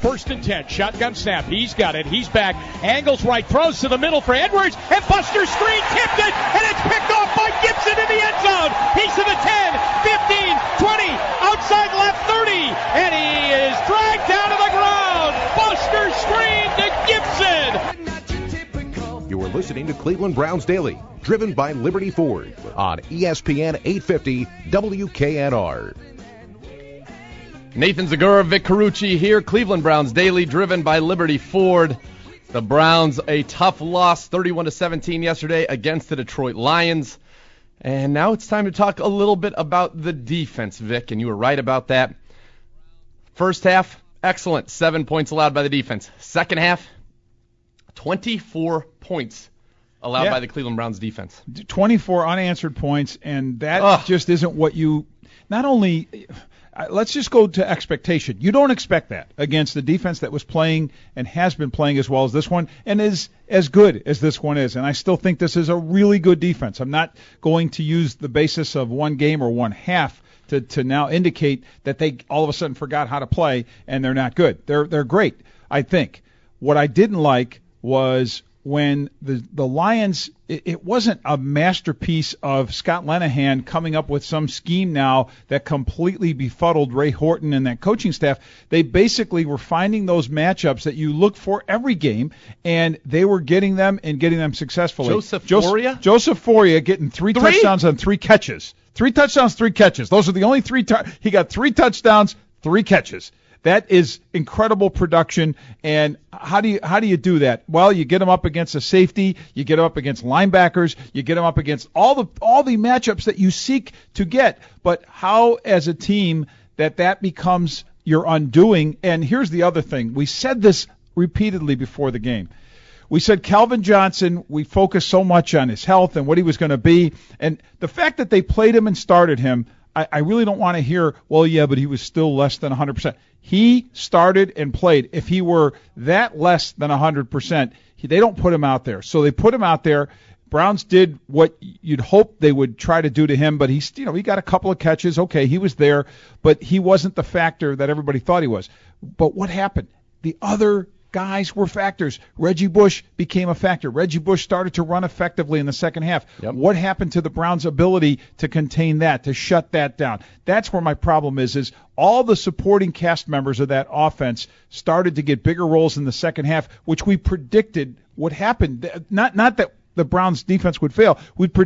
First and 10. Shotgun snap. He's got it. He's back. Angles right. Throws to the middle for Edwards. And Buster Screen tipped it. And it's picked off by Gibson in the end zone. He's to the 10, 15, 20. Outside left 30. And he is dragged down to the ground. Buster Screen to Gibson. You are listening to Cleveland Browns Daily, driven by Liberty Ford on ESPN 850 WKNR. Nathan Zagura, Vic Carucci here. Cleveland Browns Daily, driven by Liberty Ford. The Browns, a tough loss, 31-17 yesterday against the Detroit Lions. And now it's time to talk a little bit about the defense, Vic, and you were right about that. First half, excellent. 7 points allowed by the defense. Second half, 24 points allowed by the Cleveland Browns defense. 24 unanswered points, and that just isn't what you – not only – let's just go to expectation. You don't expect that against the defense that was playing and has been playing as well as this one and is as good as this one is. And I still think this is a really good defense. I'm not going to use the basis of one game or one half to now indicate that they all of a sudden forgot how to play and they're not good. They're great, I think. What I didn't like was when the Lions, it wasn't a masterpiece of Scott Linehan coming up with some scheme now that completely befuddled Ray Horton and that coaching staff. They basically were finding those matchups that you look for every game, and they were getting them and getting them successfully. Joseph Foria getting three touchdowns on 3 catches. 3 touchdowns, 3 catches. Those are the only 3 he got 3 touchdowns, 3 catches. That is incredible production, and how do you do that? Well, you get them up against a safety, you get them up against linebackers, you get them up against all the matchups that you seek to get. But how, as a team, that becomes your undoing? And here's the other thing: we said this repeatedly before the game. We said Calvin Johnson, we focused so much on his health and what he was going to be, and the fact that they played him and started him, I really don't want to hear, well, yeah, but he was still less than 100%. He started and played. If he were that less than 100%, they don't put him out there. So they put him out there. Browns did what you'd hope they would try to do to him, but he got a couple of catches. Okay, he was there, but he wasn't the factor that everybody thought he was. But what happened? The other guys were factors. Reggie Bush became a factor. Reggie Bush started to run effectively in the second half. Yep. What happened to the Browns' ability to contain that, to shut that down? That's where my problem is all the supporting cast members of that offense started to get bigger roles in the second half, which we predicted would happen. Not that the Browns' defense would fail.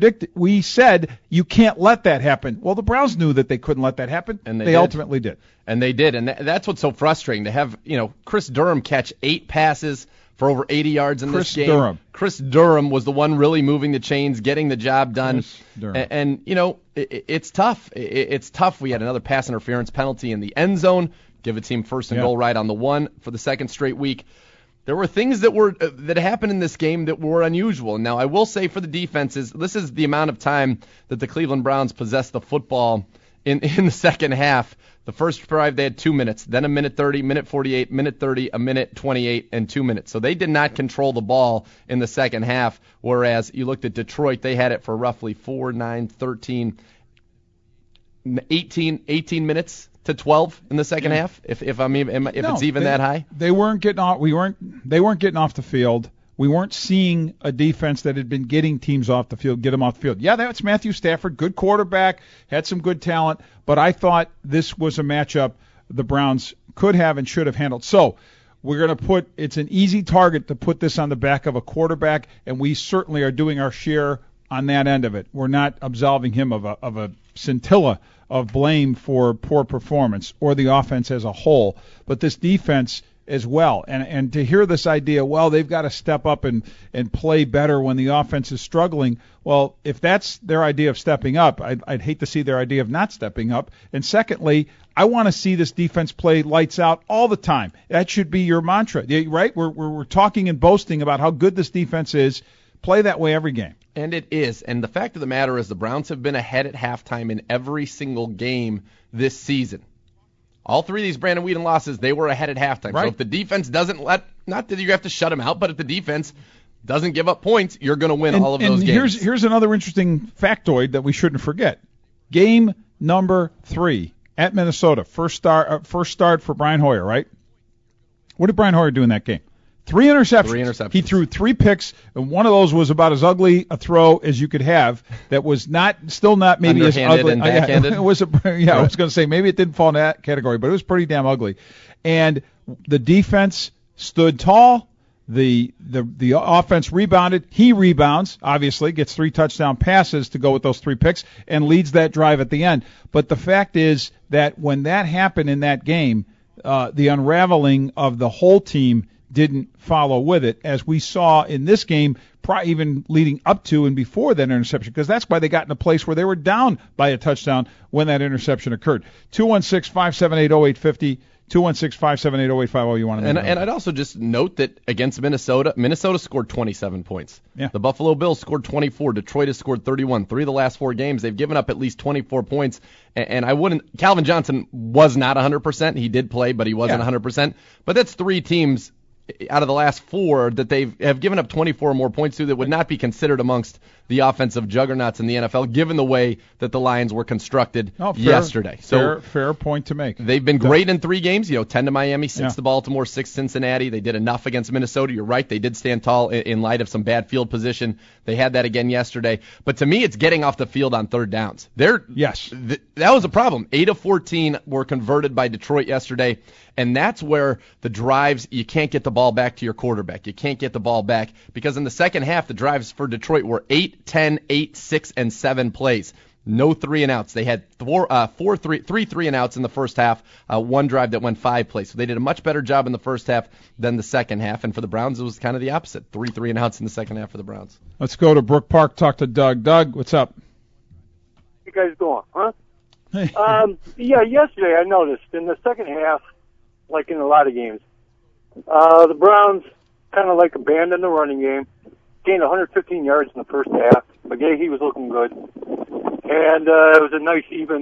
We said you can't let that happen. Well, the Browns knew that they couldn't let that happen, and they ultimately did. And they did, and that's what's so frustrating, to have Chris Durham catch 8 passes for over 80 yards in this game. Chris Durham was the one really moving the chains, getting the job done. And it's tough. It's tough. We had another pass interference penalty in the end zone, give a team first and goal right on the 1 for the second straight week. There were things that happened in this game that were unusual. Now, I will say for the defenses, this is the amount of time that the Cleveland Browns possessed the football in the second half. The first drive, they had 2 minutes, then a minute 30, minute 48, minute 30, a minute 28, and 2 minutes. So they did not control the ball in the second half, whereas you looked at Detroit, they had it for roughly 4, 9, 13, 18 minutes to 12 in the second half, if it's even that high. They weren't getting off. They weren't getting off the field. We weren't seeing a defense that had been getting teams off the field, get them off the field. Yeah, that's Matthew Stafford, good quarterback, had some good talent, but I thought this was a matchup the Browns could have and should have handled. So we're going to it's an easy target to put this on the back of a quarterback, and we certainly are doing our share on that end of it. We're not absolving him of a scintilla of blame for poor performance or the offense as a whole, but this defense as well. And to hear this idea, well, they've got to step up and play better when the offense is struggling. Well, if that's their idea of stepping up, I'd hate to see their idea of not stepping up. And secondly, I want to see this defense play lights out all the time. That should be your mantra, right? We're talking and boasting about how good this defense is. Play that way every game. And it is. And the fact of the matter is the Browns have been ahead at halftime in every single game this season. All 3 of these Brandon Weeden losses, they were ahead at halftime. Right. So if the defense doesn't not that you have to shut them out, but if the defense doesn't give up points, you're going to win all of those games. Here's another interesting factoid that we shouldn't forget. Game number 3 at Minnesota, first start for Brian Hoyer, right? What did Brian Hoyer do in that game? 3 interceptions. He threw 3 picks, and one of those was about as ugly a throw as you could have. That was still not maybe as ugly. And backhanded. I was going to say maybe it didn't fall in that category, but it was pretty damn ugly. And the defense stood tall. The offense rebounded. He rebounds, obviously, gets 3 touchdown passes to go with those 3 picks, and leads that drive at the end. But the fact is that when that happened in that game, the unraveling of the whole team didn't follow with it, as we saw in this game, even leading up to and before that interception, because that's why they got in a place where they were down by a touchdown when that interception occurred. 216-578-0850. 216-578-0850. You want to know? And I'd also just note that against Minnesota scored 27 points. Yeah. The Buffalo Bills scored 24. Detroit has scored 31. 3 of the last 4 games, they've given up at least 24 points. And Calvin Johnson was not 100%. He did play, but he wasn't 100%. But that's 3 teams out of the last 4 that they have given up 24 or more points to that would not be considered amongst the offensive juggernauts in the NFL, given the way that the Lions were constructed yesterday. So fair point to make. They've been great in 3 games, 10 to Miami, 6 to Baltimore, 6 Cincinnati. They did enough against Minnesota. You're right, they did stand tall in light of some bad field position. They had that again yesterday. But to me, it's getting off the field on 3rd downs. That was a problem. 8 of 14 were converted by Detroit yesterday. And that's where the drives, you can't get the ball back to your quarterback. You can't get the ball back because in the second half, the drives for Detroit were 8, 10, 8, 6, and 7 plays. No 3-and-outs. They had 3 3-and-outs in the first half, 1 drive that went 5 plays. So they did a much better job in the first half than the second half. And for the Browns, it was kind of the opposite. 3 3-and-outs in the second half for the Browns. Let's go to Brook Park, talk to Doug. Doug, what's up? You guys doing, huh? Yesterday I noticed in the second half, like in a lot of games, the Browns kind of like abandoned the running game, gained 115 yards in the first half. McGahee was looking good, and it was a nice even,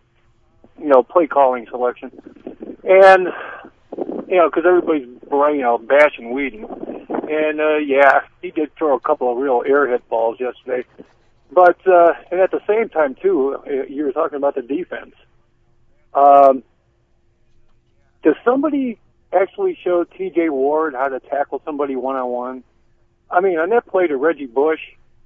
play calling selection. And because everybody's bashing Whedon, and he did throw a couple of real airhead balls yesterday. But and at the same time too, you were talking about the defense. Does somebody actually show T.J. Ward how to tackle somebody one-on-one? I mean, on that play to Reggie Bush,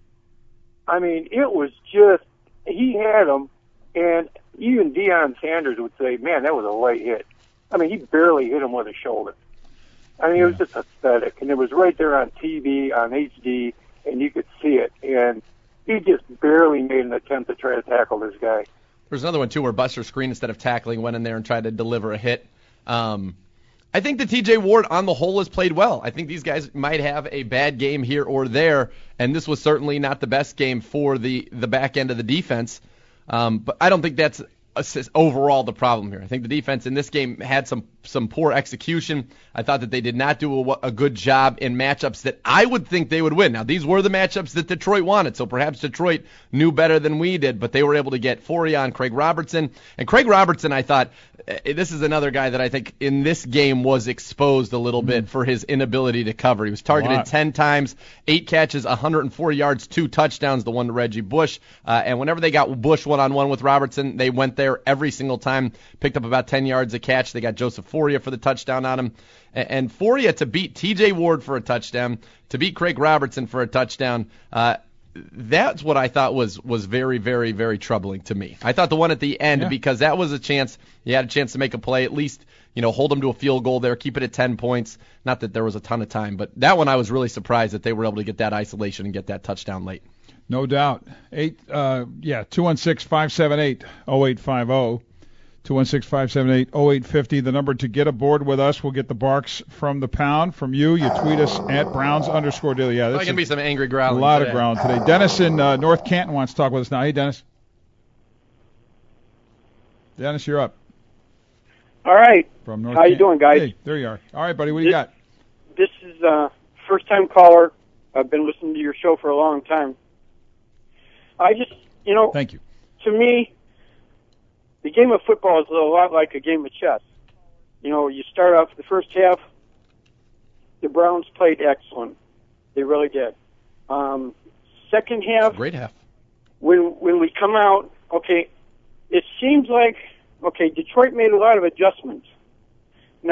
it was just, he had him, and even Deion Sanders would say, man, that was a light hit. He barely hit him with his shoulder. It was just pathetic, and it was right there on TV, on HD, and you could see it, and he just barely made an attempt to try to tackle this guy. There's another one, too, where Buster Skrine, instead of tackling, went in there and tried to deliver a hit. I think that T.J. Ward, on the whole, has played well. I think these guys might have a bad game here or there, and this was certainly not the best game for the back end of the defense. But I don't think that's overall the problem here. I think the defense in this game had some poor execution. I thought that they did not do a good job in matchups that I would think they would win. Now, these were the matchups that Detroit wanted, so perhaps Detroit knew better than we did, but they were able to get Foria on Craig Robertson. And Craig Robertson, I thought, this is another guy that I think in this game was exposed a little bit for his inability to cover. He was targeted 10 times, 8 catches, 104 yards, 2 touchdowns, the one to Reggie Bush. And whenever they got Bush one-on-one with Robertson, they went there every single time, picked up about 10 yards a catch. They got Joseph Foria for the touchdown on him. And Foria to beat T.J. Ward for a touchdown, to beat Craig Robertson for a touchdown, that's what I thought was very, very, very troubling to me. I thought the one at the end, because that was a chance, you had a chance to make a play, at least, hold them to a field goal there, keep it at 10 points. Not that there was a ton of time, but that one I was really surprised that they were able to get that isolation and get that touchdown late. No doubt. 216-578-0850. 216-578-0850. The number to get aboard with us. We'll get the barks from the pound from you. You tweet us at Browns_Daily. Yeah, there's going to be some angry growling. A lot of growling today. Dennis in North Canton wants to talk with us now. Hey, Dennis. Dennis, you're up. All right. From North How you doing, guys? Hey, there you are. All right, buddy. What do you got? This is first-time caller. I've been listening to your show for a long time. I just, Thank you. To me, the game of football is a lot like a game of chess. You start off the first half, the Browns played excellent. They really did. Second half, great half. When we come out, it seems like, Detroit made a lot of adjustments. Now,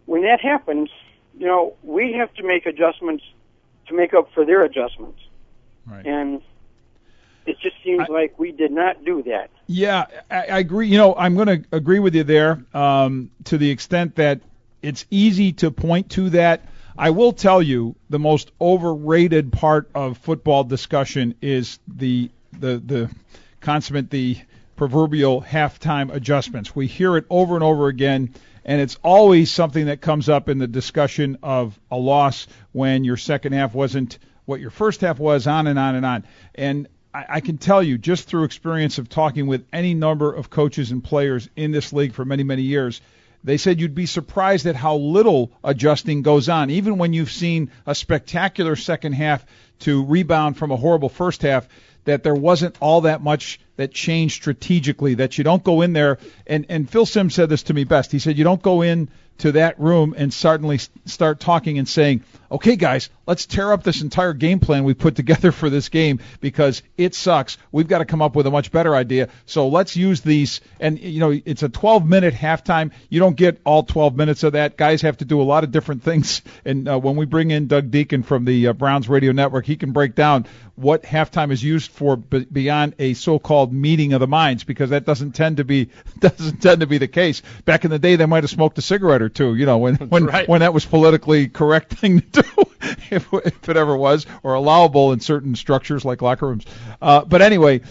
when that happens, we have to make adjustments to make up for their adjustments. Right. And it just seems like we did not do that. Yeah, I agree. I'm going to agree with you there to the extent that it's easy to point to that. I will tell you the most overrated part of football discussion is the consummate, the proverbial halftime adjustments. We hear it over and over again, and it's always something that comes up in the discussion of a loss when your second half wasn't what your first half was, on and on and on. And I can tell you, just through experience of talking with any number of coaches and players in this league for many, many years, they said you'd be surprised at how little adjusting goes on, even when you've seen a spectacular second half to rebound from a horrible first half, that there wasn't all that much that changed strategically, that you don't go in there. And Phil Simms said this to me best. He said you don't go in to that room and suddenly start talking and saying, okay, guys, let's tear up this entire game plan we put together for this game because it sucks. We've got to come up with a much better idea. So let's use these. And, it's a 12-minute halftime. You don't get all 12 minutes of that. Guys have to do a lot of different things. And when we bring in Doug Deacon from the Browns Radio Network, he can break down what halftime is used for beyond a so-called meeting of the minds, because that doesn't tend to be the case. Back in the day, they might have smoked a cigarette or two, when that was politically correct thing to do, if it ever was, or allowable in certain structures like locker rooms. But anyway,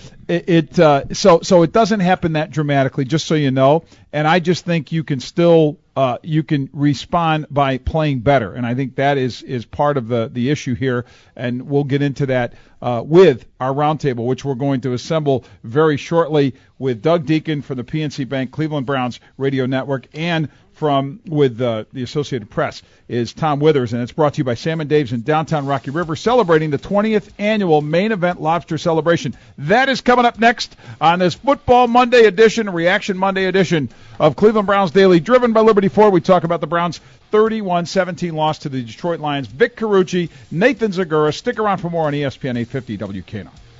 so it doesn't happen that dramatically, just so you know. And I just think you can still you can respond by playing better, and I think that is part of the issue here. And we'll get into that with our roundtable, which we're going to assemble very shortly with Doug Deacon from the PNC Bank Cleveland Browns Radio Network, and with the Associated Press is Tom Withers, and it's brought to you by Sam and Dave's in downtown Rocky River, celebrating the 20th annual Main Event Lobster Celebration. That is coming up next on this Football Monday edition, Reaction Monday edition of Cleveland Browns Daily, driven by Liberty Ford. We talk about the Browns' 31-17 loss to the Detroit Lions. Vic Carucci, Nathan Zagura. Stick around for more on ESPN 850 WKNO.